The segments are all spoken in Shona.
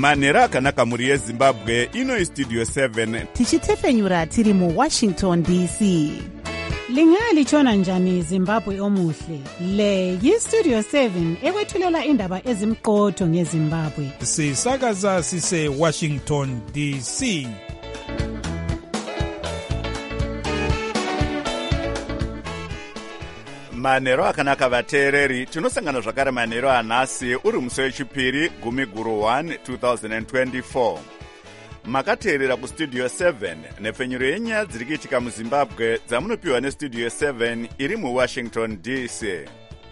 manhero akanaka mhuri yezimbabwe. Ino Studio 7 tichitefenyura tiri muWashington DC. Lingalitshona njani Zimbabwe omuhle? Le yiStudio 7 ekwethulela indaba ezimqotho ngeZimbabwe. Sisakaza sise Washington DC. manhero akanaka vateereri, tinosangana zvakare manhero anhasi uri musi wechipiri 10/1 2024. makateerera kustudio 7 nepfenyuro yenyaya dziri kuitika muzimbabwe dzamunopiwa nestudio 7 iri muWashington DC.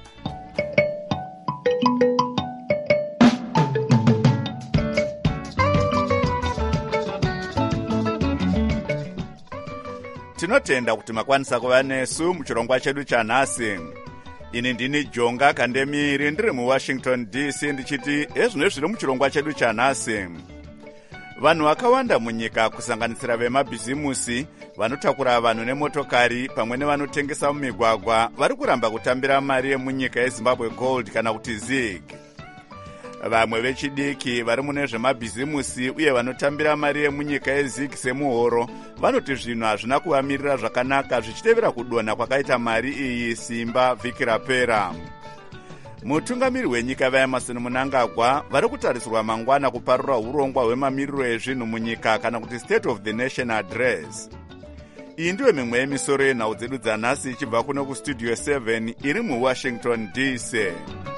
tinotenda kuti makwanisa kuva nesu muchirongwa chedu chanhasi. Ini ndini Jonga Kandemiri ndiri muWashington DC ndichiti ezvino zviri muchirongwa chedu chanhasi. Vanhu vakawanda munyika kusanganisira vemabhizimusi, vanotakura vanhu nemotokari pamwe nevanotengesa mumigwagwa vari kuramba kutambira mari yemunyika yeZimbabwe Gold kana kuti ZiG. Vamwe vechidiki vari mune zvemabhizimusi uye vanotambira mari yemunyika yeZiG semuhoro vanoti zvinhu hazvina kuvamirira zvakanaka zvichitevera kudonha kwakaita mari iyi simba vhiki rapera. Mutungamiri wenyika vaEmerson Mnangagwa vari kutarisirwa mangwana kuparura urongwa hwemamiriro ezvinhu munyika kana kuti State of the Nation Address. Iyi ndiyo mimwe yemisoro yenhau dzedu dzanhasi ichibva kuno kustudio 7 iri muWashington DC.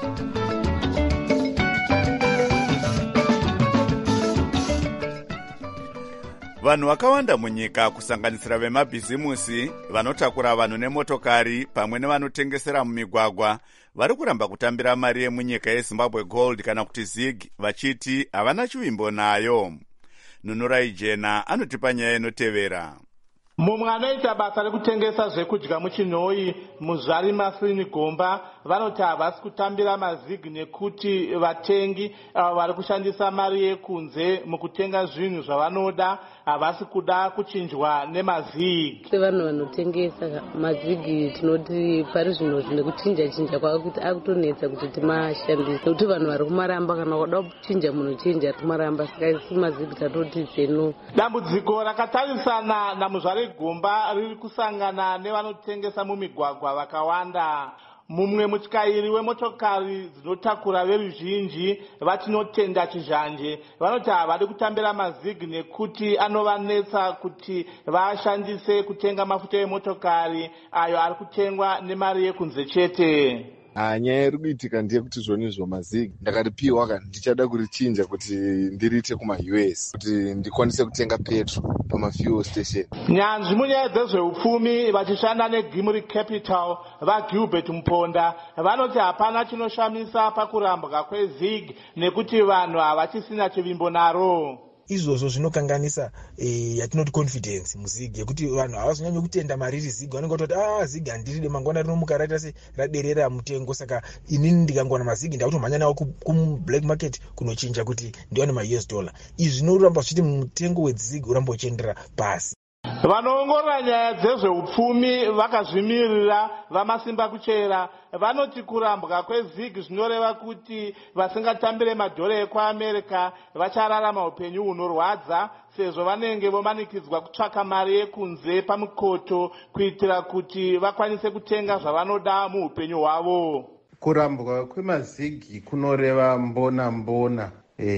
Vanhu vakawanda munyika kusanganisira vemabhizimusi, vanotakura vanhu nemotokari pamwe nevanotengesera mumigwagwa vari kuramba kutambira mari yemunyika yeZimbabwe Gold kana kuti ZiG vachiti havana chivimbo nayo. Nunurai Jena anotipa nyaya inotevera. Mumwe anoita basa rekutengesa zvekudya muchinhoi muzvari Masini Gomba vanoti havasi kutambira mazigi nekuti vatengi vari kushandisa mari yekunze mukutenga zvinhu zvavanoda havasi kuda kuchinjwa nemazigi. Sevanhu vanotengesa mazigi tinoti pari zvino nekuchinja kwavo akutonetsa kuti timashandise nekuti vanhu vari kumaramba kana wada kuchinja munochinja timaramba saka isi mazigi tatoti zeno. Dambudziko rakatarisana namuzvari Gomba riri kusangana nevanotengesa mumigwagwa vakawanda. Mumwe mutyairi wemotokari dzinotakura veruzhinji vatinotenda chizhanje vanoti havadi kutambira mazigi nekuti anovanetsa kuti vashandise kutenga mafuta emotokari ayo ari kutengwa nemari yekunze chete. Nyaya iri kuitika ndeyekuti zvonizvo mazigi ndakaripiwa kana ndichada kurichinja kuti ndiriite kuma-US kuti ndikwanise kutenga petro pamafuel station. Nyanzvi munyaya dzezveupfumi vachishanda neGimri Capital vaGilbert Mponda vanoti hapana chinoshamisa pakurambwa kweZiG nekuti vanhu havachisina chivimbo naro. Izvozvo zvinokanganisa yatinoti confidence muzigi yekuti vanhu havazonyanya kutenda mariri zigi vanenge vatoti zigi handiride mangwana rinomuka raita se raderera mutengo saka inini ndikangwana mazigi ndakutomhanya nawo kublack market kunochinja kuti ndiwane ma-US dollar. Izvi zvinoramba zvichiti mutengo wezigi uramba uchiendera pasi. Vanoongorora nyaya dzezveupfumi vakazvimirira vamasimba kuchera vanoti kurambwa kwezigi zvinoreva kuti vasingatambire madhora ekuAmerica vachararama upenyu hunorwadza sezvo vanenge vomanikidzwa kutsvaka mari yekunze pamikoto kuitira kuti vakwanise kutenga zvavanoda muupenyu hwavo. Kurambwa kwemazigi kunoreva mbona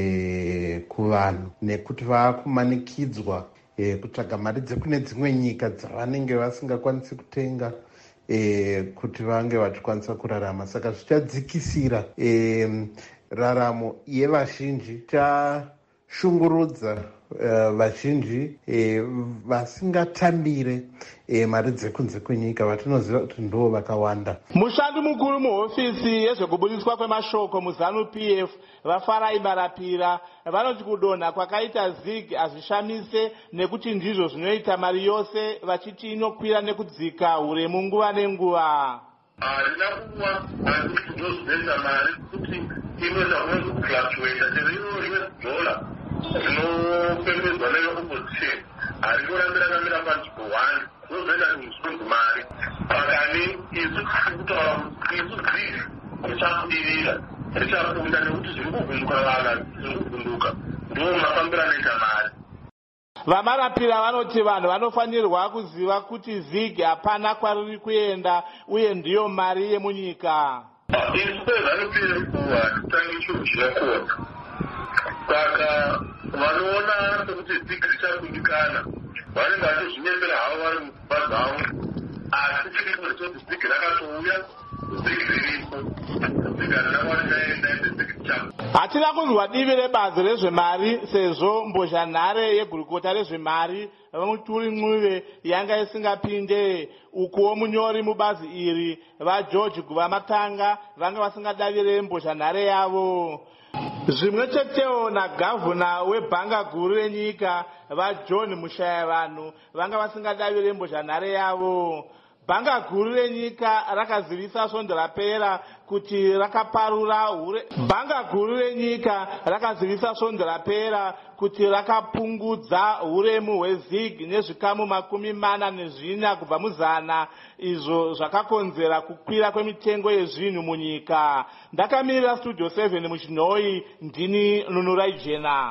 kuvanhu nekuti vakumanikidzwa kutsvaga mari dzekune dzimwe nyika dzavanenge vasingakwanisi kutenga kuti vange vachikwanisa kurarama. Saka zvichadzikisira raramo yevazhinji, chashungurudza vazhinji vasingatambire mari dzekunze kwenyika vatinoziva kuti ndo vakawanda. Mushandi mukuru muhofisi yezvekubudiswa kwemashoko muZANU-PF vaFarai Marapira vanoti kudonha kwakaita ZiG hazvishamise nekuti ndizvo zvinoita mari yose vachiti inokwira nekudzika huremu nguva nenguva. Harina kuwa kuti ndozvinesa mari kuti inoita kufluctuata rimwe dola rinopembedzwa neopposition harikurambira kamira panzvimbo 1 zvozoita zvinhu mari pakani isu kutaura kuti isu zigi tichabudirira richakunda nekuti zviri kuvhunduka vana zviri kuvhunduka ndo mafambiro anoita mari. Vamarapira vanoti vanhu vanofanirwa kuziva kuti Zig hapana kwariri kuenda uye ndiyo mari yemunyika. Isu kwevanopira kuwa titange chinhu chinokona. Saka vanoona sekuti Zig richakundikana vanenge vachizvinyembera havo vari mubasa havo, asi chiri kuti Zig rakatouya, Zig riripo, Zig harina kwarichaenda ende Zig richapo. Hatina kunzwa divi rebazi rezvemari sezvo mbozhanhare yegurukota rezvemari Muturi Ncube yanga isingapinde, ukuwo munyori mubazi iri vaGeorge Guvamatanga vanga vasingadavire mbozhanhare yavo. Zvimwe chetewo nagavhuna webhanga guru renyika vaJohn Mushayavanhu vanga vasingadavire mbozhanhare yavo. Bhanga guru renyika rakazivisa svondo rapera kuti rakapungudza huremu hweZig nezvikamu 40 kubva muzana, izvo zvakakonzera kukwira kwemitengo yezvinhu munyika. Ndakamirira Studio 7 muchinhoi, ndini Nunurai Jena.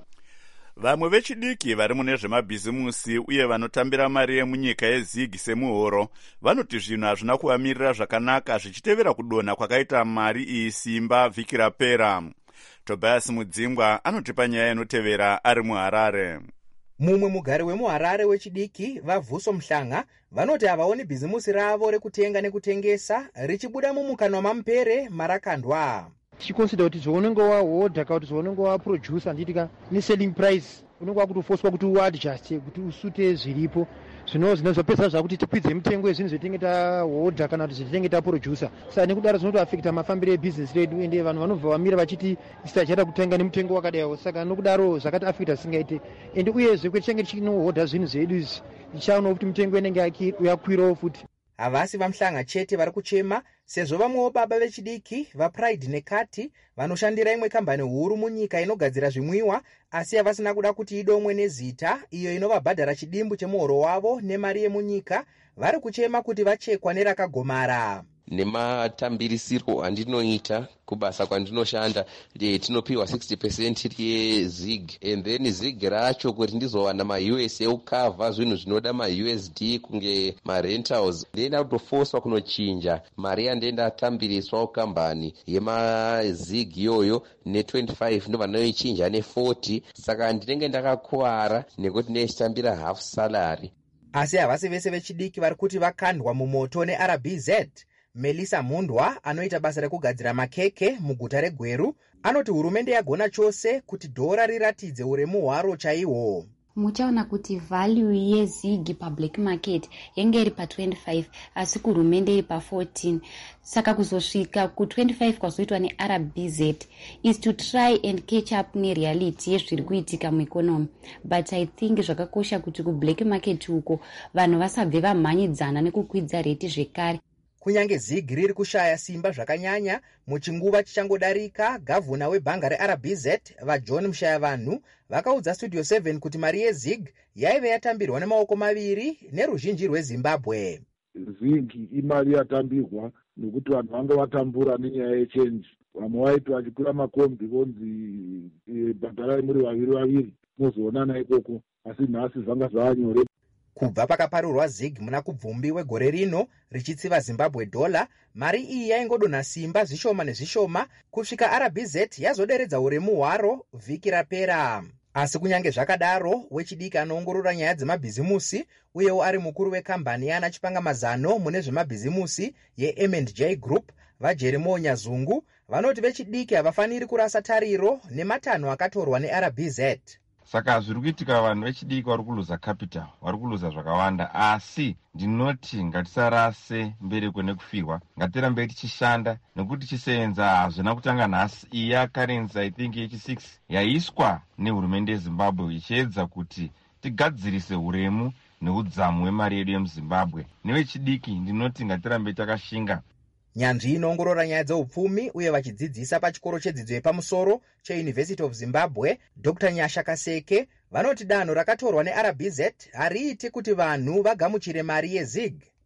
Vamwe vechidiki vari mune zvemabhizimusi uye vanotambira mari yemunyika yeZig semuhoro vanoti zvinhu hazvina kuvamirira zvakanaka zvichitevera kudonha kwakaita mari iyi simba vhiki rapera. Tobias Mudzingwa anotipa nyaya inotevera ari muHarare. Mumwe mugari wemuHarare wechidiki vaVhuso Mhlanga vanoti havaoni bhizimusi ravo rekutenga nekutengesa richibuda mumukanwa mamupere marakandwa. Tichiconsider kuti zvaunenge wahodha kana kuti zvaunenge waproducer handitika neselling price unenge wakutofoswa kuti uadjuste kuti usute zviripo, zvinozopedza zvakuti tikwidze mitengo yezvinhu zvetinenge tahodha kana kuti zvetinenge taproducer. Saka nekudaro zvinotoafekta mafambiro ebhizinesi redu, ende vanhu vanobva vamira vachiti isitachada kutenga nemutengo wakadayo. Saka nokudaro zvakati afekta singaite, ende uyezve kwetichange tichinohodha zvinhu zvedu izvi tichaona kuti mitengo inenge yakwirawo futi. Havasi vaMhlanga chete vari kuchema, sezvo vamwewo baba vechidiki vaPride neKati vanoshandira imwe kambani huru munyika inogadzira zvimwiwa, asi havasina kuda kuti idomwe nezita iyo inovabhadhara chidimbu chemuhoro wavo nemari yemunyika, vari kuchema kuti vachekwa nerakagomara. Nematambirisiro andinoita kubasa kwandinoshanda tinopiwa 60% yeZig, and then Zig racho kuti ndizowana maUS eukavha zvinhu zvinoda maUSD kunge marentals, ndenda kutofoswa kunochinja mari yandendatambiriswa kukambani yemaZig iyoyo ne25 ndo vanoichinja ne40, saka ndinenge ndakakuwara nekuti ndechitambira half salary. Asi havasi vese vechidiki vari kuti vakandwa mumoto neRBZ. Melissa Mundwa anoita basa rekugadzira makeke muguta reGweru anoti hurumende yagona chose kuti dhora riratidze uremu hwaro chaihwo. Muchaona kuti value yeZig public market yenge iri pa25 asi kuhurumende iri pa14, saka kuzosvika ku25 kwazoitwa neRBZ is to try and catch up nereality yezviri kuitika mueconomy. But I think zvakakosha kuti kublack market uko vanhu vasabve vamhanyidzana nekukwidza reti zvekare. Kunyange Zig riri kushaya simba zvakanyanya, muchinguva chichangodarika, gavhuna webhanga reRBZ vaJohn Mushayavanhu vakaudza Studio 7 kuti mari yeZig yaive yatambirwa nemaoko maviri neruzhinji rweZimbabwe. Zig imari yatambirwa nekuti vanhu vanga vatambura nenyaya yechange. Vamwe vaiti vachikwira makombi vonzi bhadharai muri vaviri mozoonana ikoko, asi nhasi zvanga zvavanyore. Kubva pakaparurwa Zig muna kubvumbi wegore rino richitsiva Zimbabwe dollar, mari iyi yaingodonha simba zvishoma nezvishoma kusvika RBZ yazoderedza uremu hwaro vhiki rapera. Asi kunyange zvakadaro, wechidiki anoongorora nyaya dzemabhizimusi uyewo ari mukuru wekambani yana chipangamazano mune zvemabhizimusi yeM&J Group vaJeremo Nyazungu vanoti vechidiki havafaniri kurasa tariro nematanho akatorwa neRBZ. Saka zviri kuitika vanhu vechidiki vari kuluza capital, vari kuluza zvakawanda, asi ndinoti ngatisarase mbereko nekufirwa, ngatirambe tichishanda nekuti chisenza hazvina kutanga nhasi. Iya currency I think yechi6 yaiswa nehurumende yeZimbabwe ichiedza kuti tigadzirise uremu neudzamu hwemari yedu yemuZimbabwe. Nevechidiki ndinoti ngatirambe takashinga. Nyanzvi inoongorora nyaya dzeupfumi uye vachidzidzisa pachikoro chedzidzo yepamusoro cheUniversity of Zimbabwe, Dr. Nyasha Kaseke, vanoti danho rakatorwa neRBZ hariiti kuti vanhu vagamuchire mari yeZig.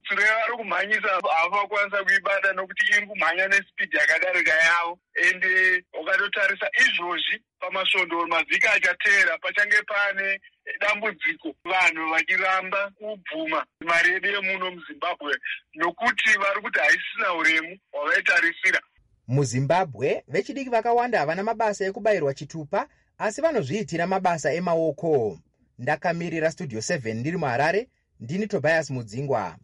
tsuro yavari kumhanyisa havakwanisa kuibata nokuti iri kumhanya nesipidhi yakadarika yavo. Ende ukatotarisa izvozvi pamasvondo mavhiki achateera pachange pane dambudziko, vanhu vachiramba kubvuma mari yedu yemuno muZimbabwe nokuti vari kuti haisisina uremu hwavaitarisira. MuZimbabwe vechidiki vakawanda havana mabasa ekubayirwa chitupa, asi vanozviitira mabasa emaoko. Ndakamirira Studio 7 ndiri muHarare, ndini Tobias Mudzingwa.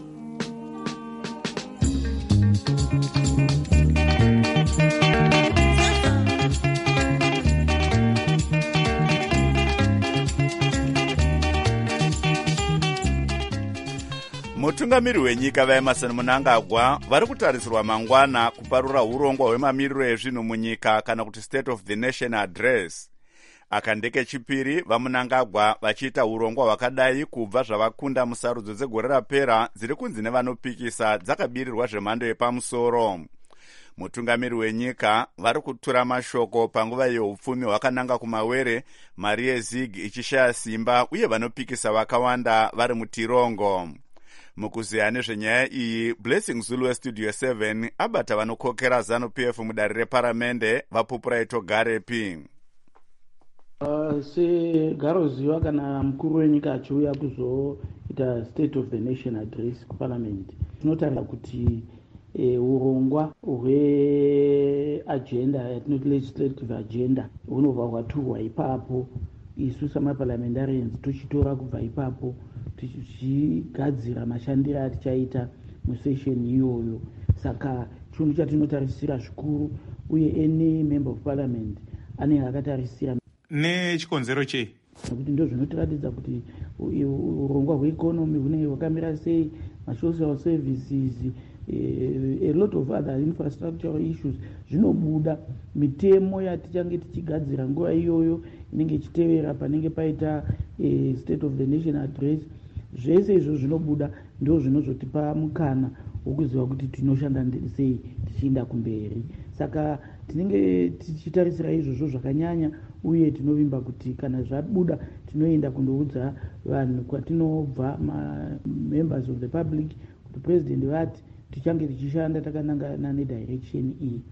Mutungamiri wenyika vaEmmerson Mnangagwa vari kutarisirwa mangwana kuparura urongwa hwemamiriro ezvinhu munyika kana kuti State of the Nation Address. Akandeke chipiri vaMnangagwa vachiita urongwa hwakadai kubva zvavakunda musarudzo dzegore rapera dziri kunzi nevanopikisa dzakabirirwa zvemhando yepamusoro. Mutungamiri wenyika vari kutura mashoko panguva yeupfumi hwakananga kumawere, mari yeZig ichishaya simba uye vanopikisa vakawanda vari mutirongo. Mukuziya nezvenyaya iyi, Blessing Zulu weStudio 7 abata vanokokera ZANU-PF mudare reparamende vaPupuraito Garepi. Segaroziva kana mukuru wenyika achiuya kuzoita State of the Nation Address kuParliament, tinotarira kuti urongwa hweagenda yatinoti legislative agenda hunobva hwaturwa ipapo. Isu samaparliamentarians tochitora kubva ipapo tichigadzira mashandiro atichaita musession iyoyo. Saka chinhu chatinotarisira zvikuru, uye any member of parliament ane akatarisira. Nechikonzero chei? Nokuti ndo zvinotiratidza kuti urongwa hweeconomy hune hwakamira sei, masocial services, a lot of other infrastructural issues zvinobuda. Mitemo yatichange tichigadzira nguva iyoyo inenge ichitevera panenge paita State of the Nation Address, zvese izvo zvinobuda ndo zvinozotipa mukana wokuziva kuti tinoshanda sei tichienda kumberi. Saka tinenge tichitarisira izvozvo zvakanyanya, uye tinovimba kuti kana zvabuda tinoenda kundoudza vanhu kwatinobva, members of the public, kuti president vati tichange tichishanda takanangana nedirection iyi.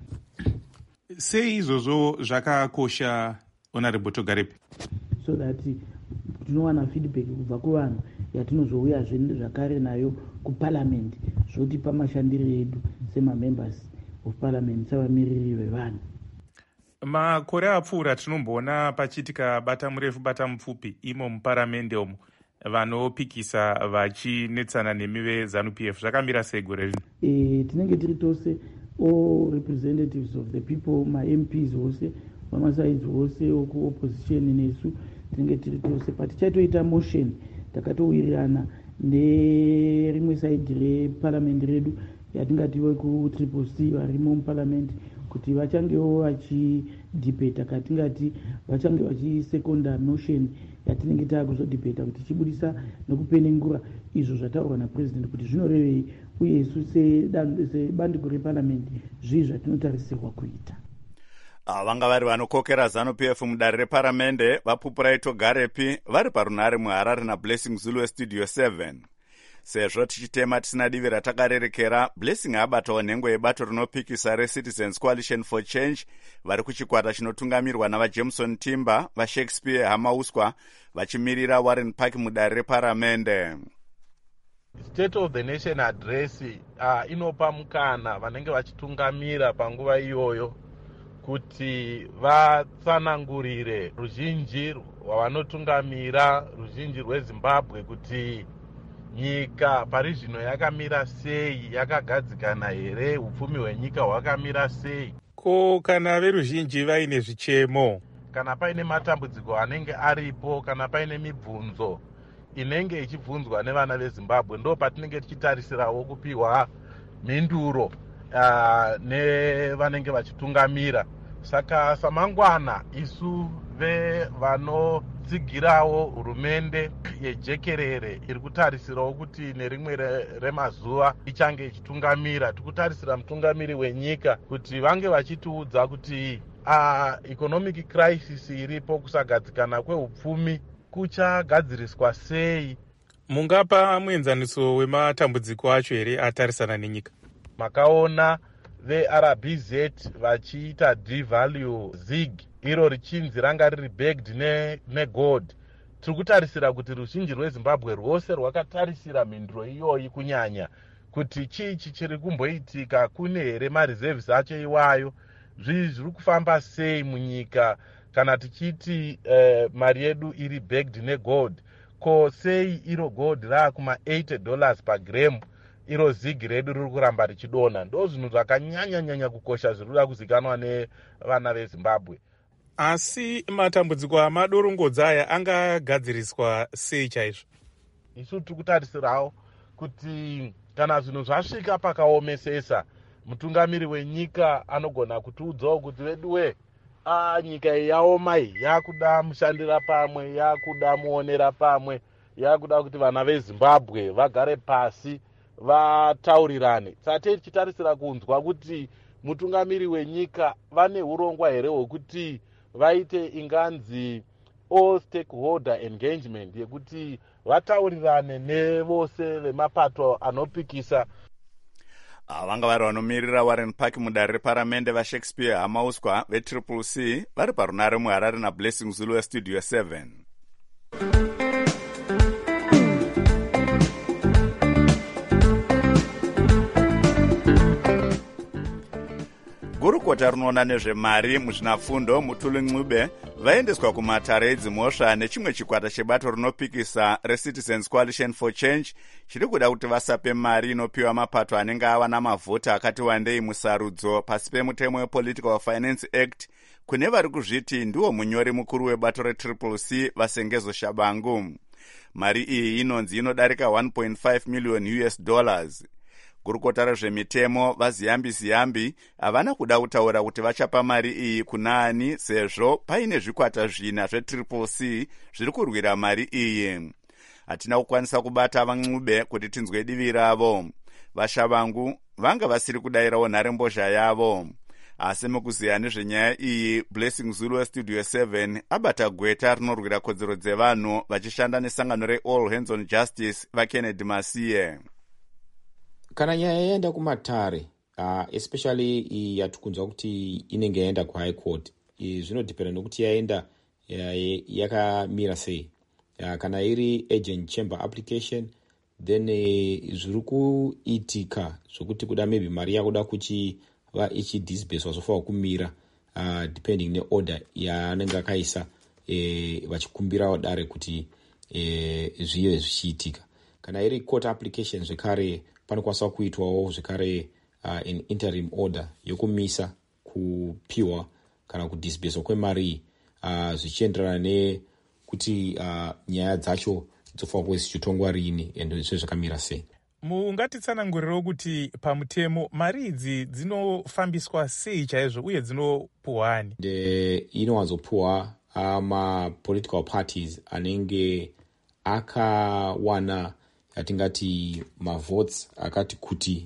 Sei izvozvo zvakakosha, Honorable Togarepi? So that tinowana feedback kubva kuvanhu yatinozouya zvakare nayo kuparliament, zvotipa mashandiro edu semamembers of parliament, savamiriri vevanhu. Makore apfuura tinomboona pachiitika bata murefu bata mupfupi imo muparamende umo, vanopikisa vachinetsana nemi veZANU-PF. Zvakamira sei gore rino? Tinenge tiri tose all representatives of the people, ma-MPs wose vamasides wose okuopposition nesu tinenge tiri tose, patichatoita motion takatowirirana nerimwe side reparliament redu yatingati veku-CCC varimo muparliament, kuti vachangewo vachidebata, katingati vachange vachiseconda motion yatinenge taakuzodebata kuti chibudisa nekupenengura izvo zvataurwa napresident kuti zvinorevei, uye isu sebandiko reparliament zvii zvatinotarisirwa kuita. Vanga vari vanokokera ZANU-PF mudare reparamende vaPupuraito Garepi vari parunhare muHarare naBlessing Zulu weStudio 7. Sezvo tichitema tisina divi ratakarerekera, Blessing abatawo nhengo yebato rinopikisa reCitizens Coalition for Change vari kuchikwata chinotungamirwa navaJameson Timber, vaShakespeare Hamauswa vachimirira Warren Park mudare reparamende. State of the Nation Address inopa mukana vanenge vachitungamira panguva iyoyo kuti vatsanangurire ruzhinji rwavanotungamira, ruzhinji rweZimbabwe, kuti nyika pari zvino yakamira sei, yakagadzikana here, upfumi hwenyika hwakamira sei. Ko kana veruzhinji vaine zvichemo, kana paine matambudziko anenge aripo, kana paine mibvunzo inenge ichibvunzwa nevana veZimbabwe, ndo patinenge tichitarisirawo kupiwa mhinduro nevanenge vachitungamira. Saka samangwana isu vanotsigirawo hurumende yejekerere iri kutarisirawo kuti nerimwe remazuva ichange ichitungamira, tikutarisira mutungamiri wenyika kuti vange vachitiudza kuti economic crisis iripo, kusagadzikana kweupfumi kuchagadziriswa sei. Mungapa muenzaniso wematambudziko acho here atarisana nenyika? Makaona veRBZ vachiita devalue ZiG, iro richinzi ranga riri backed negold. Tiri kutarisira kuti ruzhinji rweZimbabwe rwose rwakatarisira mhinduro iyoyi kunyanya kuti chichi chiri kumboitika, kune here mareserves acho iwayo, zviri kufamba sei munyika kana tichiti mari yedu iri backed negold. Ko sei iro gold raakuma $80 per gram, iro ZiG redu riri kuramba richidonha? Ndo zvinhu zvakanyanya kukosha zviri kuda kuzikanwa nevana veZimbabwe. Asi matambudziko amadorongodza aya angagadziriswa sei chaizvo? Isu tiri kutarisirawo kuti kana zvinhu zvasvika pakaomesesa, mutungamiri wenyika anogona kutiudzawo kuti veduwe, nyika iyi yaoma, iyi yakuda mushandira pamwe, yakuda muonera pamwe, yakuda kuti vana veZimbabwe vagare pasi vataurirane. Sate tichitarisira kunzwa kuti mutungamiri wenyika vane urongwa here hwekuti vaite inganzi all stakeholder engagement, yekuti vataurirane nevose vemapato anopikisa. Vanga vari vanomirira Warren Park mudare reparamende vaShakespeare Hamauswa veCCC vari parunare muHarare naBlessing Zulu weStudio 7. Gurukota rinoona nezvemari muzvinafundo Mutuli Ncube vaendeswa kumatare edzimhosva nechimwe chikwata chebato rinopikisa reCitizens Coalition for Change chiri kuda kuti vasape mari inopiwa mapato anenge awana mavhota akati wandei musarudzo pasi pemutemo wePolitical Finance Act kune vari kuzviti ndiwo munyori mukuru webato reCCC Vasengezo Shabangu. Mari iyi inonzi inodarika $1.5 million. Gurukota rezvemitemo vaZiyambi havana kuda kutaura kuti vachapa mari iyi kunaani sezvo paine zvikwata zvina zveCCC zviri kurwira mari iyi. Hatina kukwanisa kubata vaNcube kuti tinzwe divi ravo. VaShabangu vanga vasiri kudayirawo nharembozha yavo. Asi mukuziya nezvenyaya iyi, Blessing Zulu weStudio 7 abata gweta rinorwira kodzero dzevanhu vachishanda nesangano reAll Hands on Justice vaKennedy Masiye. Kana nyaya yaenda kumatare, especially yatikunzwa kuti inenge yaenda kuHigh Court, zvinodependa nokuti yaenda yakamira sei. Kana iri agent chamber application, then zviri kuitika zvokuti kuda maybe mari yakuda kuchiva ichidisburswa sofa kumira, depending neorder yaanenge akaisa vachikumbirawo dare kuti zvive zvichiitika. Kana iri court application zvekare panokwanisa kuitwawo zvekare an interim order yokumisa kupiwa kana kudisburswa kwemari zvichienderana nekuti nyaya dzacho dzofanira kuve zichitongwa rini ende zvezvakamira sei. Mungatitsanangurirewo kuti pamutemo mari idzi dzinofambiswa sei chaizvo uye dzinopuhwani? Inowanzopuhwa ma-political parties anenge akawana yatingati mavotes akati kuti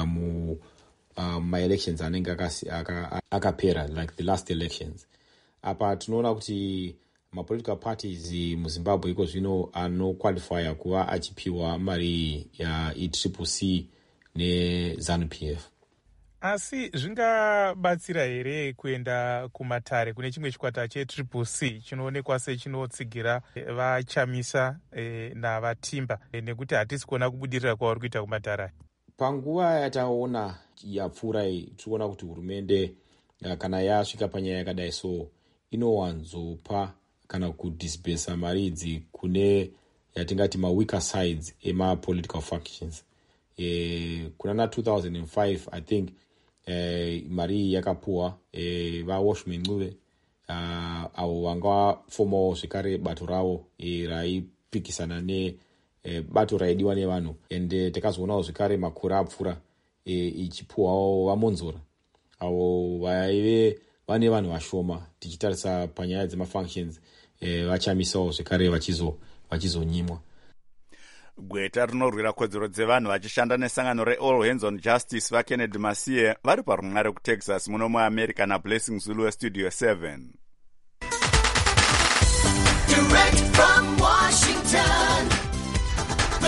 ma-elections anenge akapera, like the last elections. Apa tinoona kuti ma-political parties muZimbabwe iko zvino anoqualifya kuva achipiwa mari yaCCC neZANU-PF. Asi zvingabatsira here kuenda kumatare kune chimwe chikwata cheCCC chinoonekwa sechinotsigira vachamisa navatimba, nekuti hatisi kuona kubudirira kwavari kuita kumatare? Panguva yataona yapfuura iyi tikuona kuti hurumende kana yasvika panyaya yakadai so inowanzopa kana kudisbursa mari idzi kune yatingati ma-weaker sides ema-political factions. Kuna 2005 I think mari yakapuwa vaWashman Ncube avo vanga vafomawo zvekare bato ravo raipikisana nebato raidiwa nevanhu, ende takazoonawo zvekare makore apfuura ichipuwawo vaMonzora avo vaive vane vanhu vashoma. Tichitarisa panyaya dzemafunctions vachamisawo zvekare vachizonyimwa. Gweta rinorwira kodzero dzevanhu vachishanda nesangano reAll Hands on Justice vaKennedy Masiye vari parunare kuTexas muno muAmerica naBlessing Zulu weStudio 7. Direct from Washington,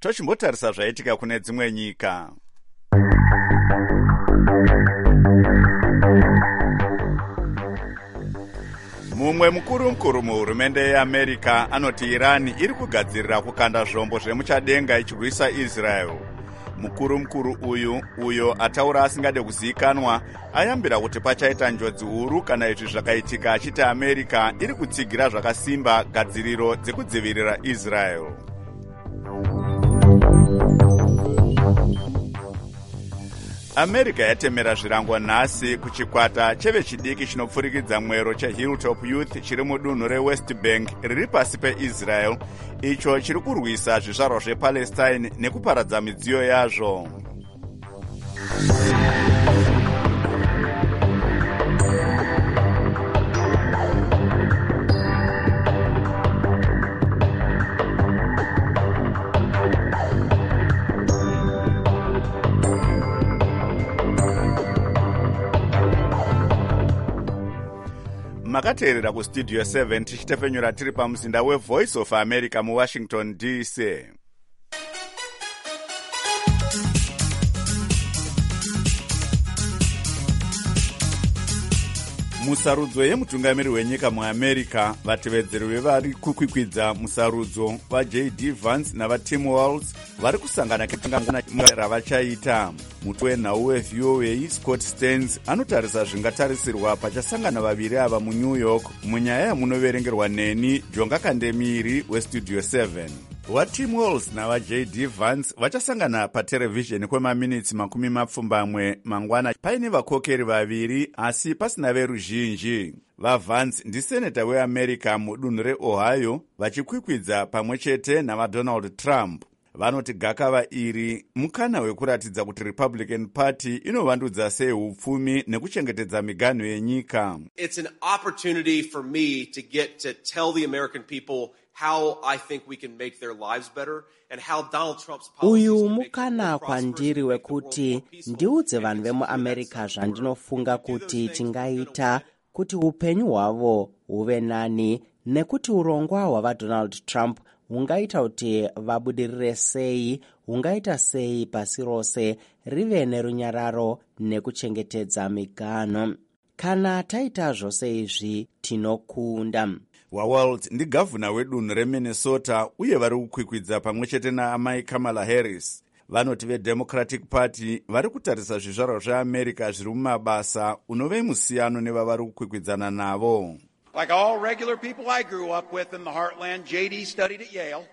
tochimbotarisa zvaitika kune dzimwe nyika. Mumwe mukuru muhurumende yeAmerica anoti Iran iri kugadzirira kukanda zvombo zvemuchadenga ichirwisa Israel. Mukuru uyo ataura asingade kuzivikanwa ayambira kuti pachaita njodzi huru kana izvi zvakaitika achiti America iri kutsigira zvakasimba gadziriro dzekudzivirira Israel. America yatemera zvirango nhasi kuchikwata chevechidiki chinopfurikidza mwero cheHilltop Youth chiri mudunhu reWest Bank riri pasi peIsrael, icho chiri kurwisa zvizvarwa zvePalestine nekuparadza midziyo yazvo. Makateerera kustudio 7 tichitefenyura tiri pamuzinda weVoice of America muWashington DC. Musarudzo yemutungamiri wenyika muAmerica, vatevedzeri vevari kukwikwidza musarudzo vaJD Vance navaTim Walz vari kusangana ravakaita. Muti wenhau weVOA Scott Stearns anotarisa zvingatarisirwa pachasangana vaviri ava muNew York munyaya yamunoverengerwa neni Jonga Kandemiri westudio 7. VaTim Walz navaJD Vance vachasangana paterevhizheni kwemaminitsi 20 mangwana paine vakokeri vaviri asi pasina veruzhinji. VaVance ndiseneta weAmerica mudunhu reOhio vachikwikwidza pamwe chete navaDonald Trump. Vanoti gakava iri mukana wekuratidza kuti Republican Party inovandudza sei upfumi nekuchengetedza miganho yenyika. It's an opportunity for me to get to tell the American people how I think we can make their lives better and how Donald Trump's policies uyu mukana kwandiri wekuti ndiudze vanhu vemuAmerica zvandinofunga kuti tingaita kuti upenyu hwavo huve nani nekuti urongwa hwavaDonald Trump hungaita kuti vabudirire sei, hungaita sei pasi rose rive nerunyararo nekuchengetedza miganho. Kana taita zvose izvi tinokunda. WaWalz ndigavhuna wedunhu reMinnesota uye vari kukwikwidza pamwe chete naamai Kamala Harris. Vanoti veDemocratic Party vari kutarisa zvizvarwa zveAmerica zviri mumabasa unove musiyano nevavari kukwikwidzana navo. Like all regular people I grew up with in the heartland, JD studied at Yale,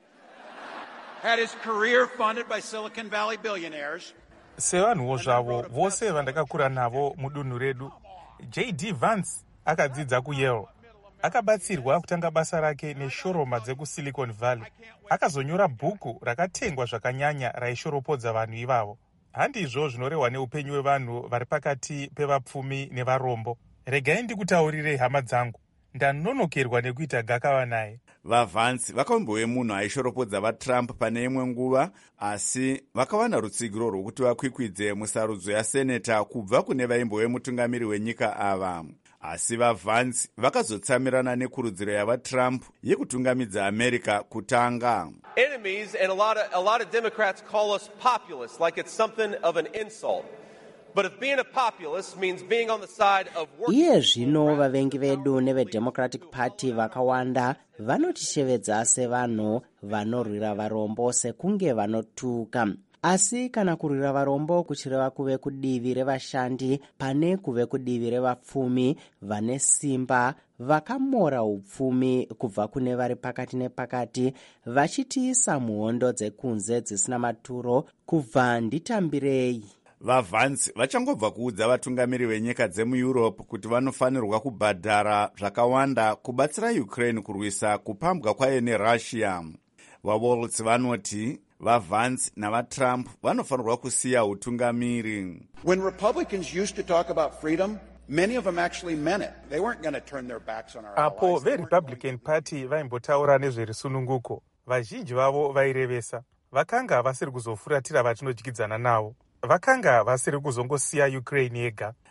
had his career funded by Silicon Valley billionaires. Sevanhuwo zvavo vose vandakakura navo mudunhu redu, JD Vance akadzidza kuYale. Akabatsirwa kutanga basa rake neshoroma dzekuSilicon Valley. Akazonyora bhuku rakatengwa zvakanyanya raishoropodza vanhu ivavo. Handizvo zvinorehwa neupenyu hwevanhu vari pakati pevapfumi nevarombo. Regai ndikutaurire hama dzangu, ndanonokerwa nekuita gakava naye. VaVance vakaumbowe munhu aishoropodza vaTrump pane imwe nguva, asi vakawana rutsigiro rwokuti vakwikwidze musarudzo yaseneta kubva kune vaimbowe mutungamiri wenyika ava. Asi vaVance vakazotsamirana nekurudziro yavaTrump yekutungamidza America kutanga. Enemies and a lot of Democrats call us populists like it's something of an insult. But if being a populist means being on the side of iye zvino vavengi vedu neveDemocratic Party vakawanda vanotishevedza sevanhu vanorwira varombo sekunge vanotuka. Asi kana kurwira varombo kuchireva kuve kudivi revashandi pane kuve kudivi revapfumi vane simba vakamora upfumi kubva kune vari pakati nepakati vachitiisa muhondo dzekunze dzisina maturo kubva nditambirei. VaVance vachangobva kuudza vatungamiri venyika dzemuEurope kuti vanofanirwa kubhadhara zvakawanda kubatsira Ukraine kurwisa kupambwa kwayo neRussia. VaWalz vanoti vaVance navaTrump vanofanirwa kusiya utungamiri. When Republicans used to talk about freedom, many of them actually meant it. They weren't going to turn their backs on our allies. Apo veRepublican Party vaimbotaura nezverisununguko, vazhinji vavo vairevesa. Vakanga vasiri kuzofuratira vatinodyidzana navo. Vakanga vasiri kuzongosiya Ukraine yega.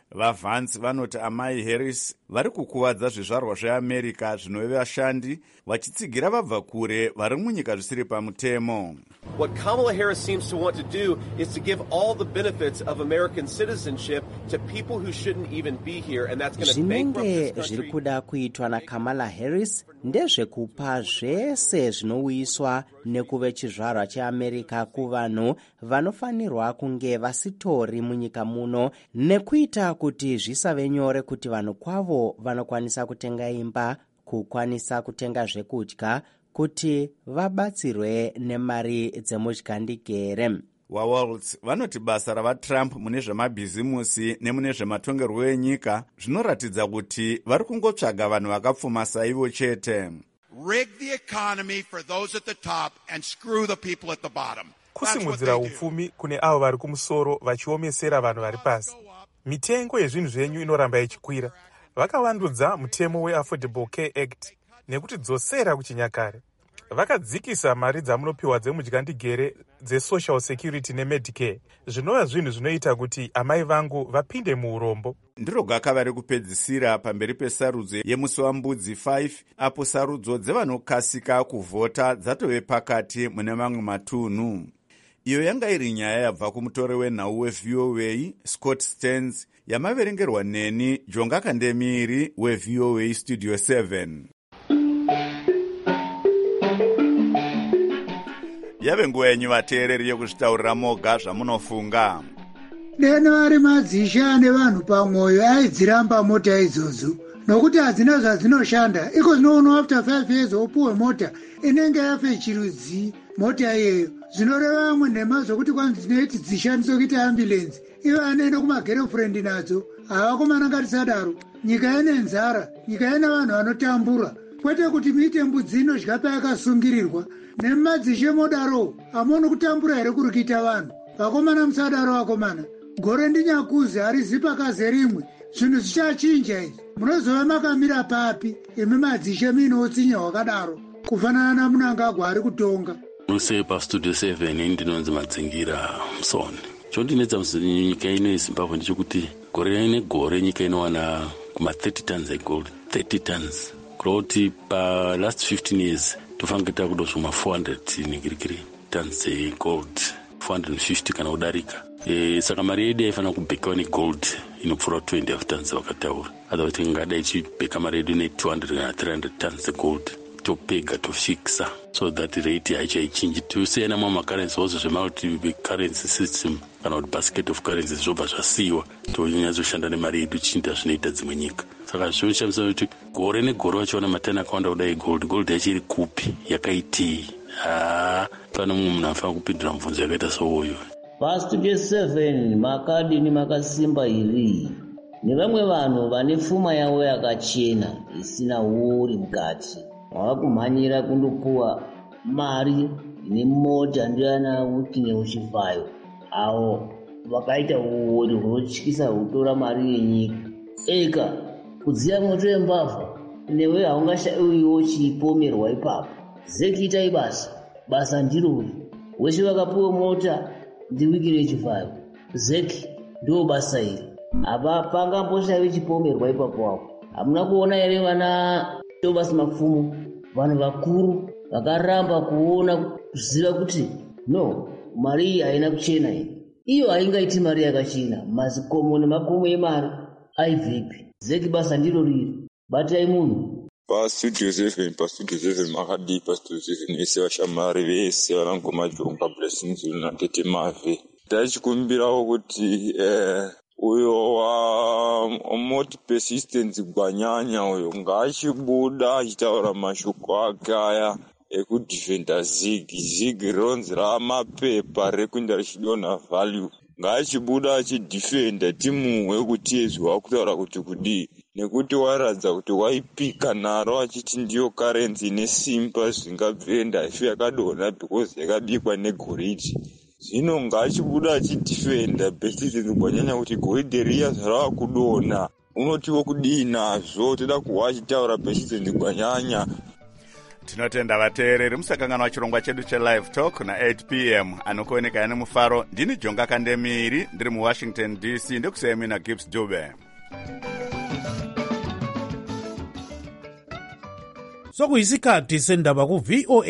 vaVance vanoti amai Harris vari kukuvadza zvizvarwa zveAmerica zvinove vashandi vachitsigira vabva kure vari munyika zvisiri pamutemo. What Kamala Harris seems to want to do is to give all the benefits of American citizenship to people who shouldn't even be here, and that's going to bankrupt this country. Zviri kuda kuitwa naKamala Harris ndezvekupa zvese zvinouyiswa nekuve chizvarwa cheAmerica kuvanhu vanofanirwa kunge vasitori munyika muno, nekuita kuti zvisave nyore kuti vanhu kwavo vanokwanisa kutenga imba, kukwanisa kutenga zvekudya, kuti vabatsirwe nemari dzemudyandikere. vaWaltz vanoti basa ravaTrump mune zvemabhizimusi nemune zvematongerwo enyika zvinoratidza kuti vari kungotsvaga vanhu vakapfuma saivo chete. Rig the economy for those at the top and screw the people at the bottom. Kusimudzira upfumi kune avo vari kumusoro vachiomesera vanhu vari pasi. Mitengo yezvinhu zvenyu inoramba ichikwira. Vakavandudza mutemo weAffordable Care Act nekutidzosera kuchinyakare. Vakadzikisa mari dzamunopiwa dzemudyandikere dzeSocial Security neMedicare. Zvinova zvinhu zvinoita kuti amai vangu vapinde muurombo. Ndiro gaka vari kupedzisira pamberi pesarudzo yemusi wambudzi 5 apo sarudzo dzevanokasika kuvhota dzatove pakati mune mamwe matunhu. Iyo yanga iri nyaya yabva kumutori wenhau weVOA Scott Stearns yamaverengerwa neni Jonga Kandemiri weVOA Studio 7. Yave nguva yenyu vateereri yekuzvitaurira moga zvamunofunga. Deno vari madzisha nevanhu pamwoyo aidziramba mota idzodzo nokuti hadzina zvadzinoshanda. Iko zvinoonwa after 5 years opuwe mota inenge yafe chirudzi mota iyeyo. Zvinoreva vamwe nhema zvokuti kwanzi dzinoiti dzishandiswe kuita ambulensi ivo anoenda kumagirlfriend nadzo. Havakomana ngatisadaro. Nyika ine nzara, nyika ine vanhu vanotambura, kwete kuti muite mbudzi inodya payakasungirirwa. Nemadzishe modaro amoni kutambura here kuri kuita vanhu. Vakomana musadaro vakomana. Gore ndinyakuzi harizi pakaze rimwe. Zvinhu zvichachinja izvi. Munozova makamira papi imi madzishe muinotsinya wakadaro kufanana naMunangagwa ari kutonga. Nose paStudio 7 ndinonzi Madzingira Musoni. Chondinetsa nyika ino yeZimbabwe ndechekuti gore negore nyika inowana kuma 30 tons egold, 30 tons. Kuroti pa last 15 years tofange takudosuma 400 nigirigiri tons egold, 450 kana kudarika. Saka mari yedu yaifana kubhekawa negold inopfuura 20 tons vakataura. Otherwise tingada ichibheka mari yedu ne200 kana 300 tons egold. Topega tofixa so that rate haichaichinji. Tosiyana mumacurrency also zvemulti-currency system kana kuti basket of currency zvobva zvasiyiwa tonyatsoshanda nemari yedu chinda zvinoita dzimwe nyika. Saka zvinoshamisa kuti gore negore vachiona matani akawanda kudai gold yacho iri kupi yakaitii. Pano mumwe munhu anofanira kupindura mubvunzo yakaita souyu. PaStudio 7 makadini makasimba iri nevamwe vanhu vane pfuma yavo yakachena isina uri mukati. Vakumhanyira kundopuwa mari nemota ndiana Wikine Uchivayo avo vakaita uori hunotyisa hutora mari yenyika. Eka kudziya moto yembavha newe haungashayiwo chipomerwa ipapo. Zeki itai basa ndirori. Wese vakapuwa mota ndiWikine Uchivayo. Zeki ndo basa iri. Apa pangamboshayiwe chipomerwa ipapo apo. Hamuna kuona here vana Thomas Mapfumo, vanhu vakuru vakaramba kuziva kuti no, mari iyi haina kuchena iyi. Iyo haingaiti mari yakachena. Mazikomo nemakomo emari aibvepi. Zeki basa ndiro riri. Batai munhu. PaStudio 7 makadii PaStudio 7 vese vashamari vese vanangoma Jonga Blessings natete Mave. Tachikumbirawo kuti uyo moti persistence Gwanyanya uyo ngachibuda achitaura mashoko ake aya ekudhivhenda Zig ronzi ramapepa rekuenda richidonha value. Ngachibuda achidhifenda timuhwe kuti ezwa kutaura kuti kudii, nekuti waradza kuti waipika naro achiti ndiyo currency ine simba zvingabvenda ife yakadonha because yakabikwa negoridhe. Zvino ngachibuda achidhifenda persistence Gwanyanya kuti goridhe riya zvarava kudonha unotiwo kudii nazvo. Toda kuwa achitaura persistence Gwanyanya. tinotenda vateereri musakanganwa chirongwa chedu chelive talk na8 p.m. anokuoneka ane mufaro. Ndini Jonga Kandemiri ndiri muWashington DC ndikusemi na Gibbs Dube. Sokuyisikhathi sendaba ku VOA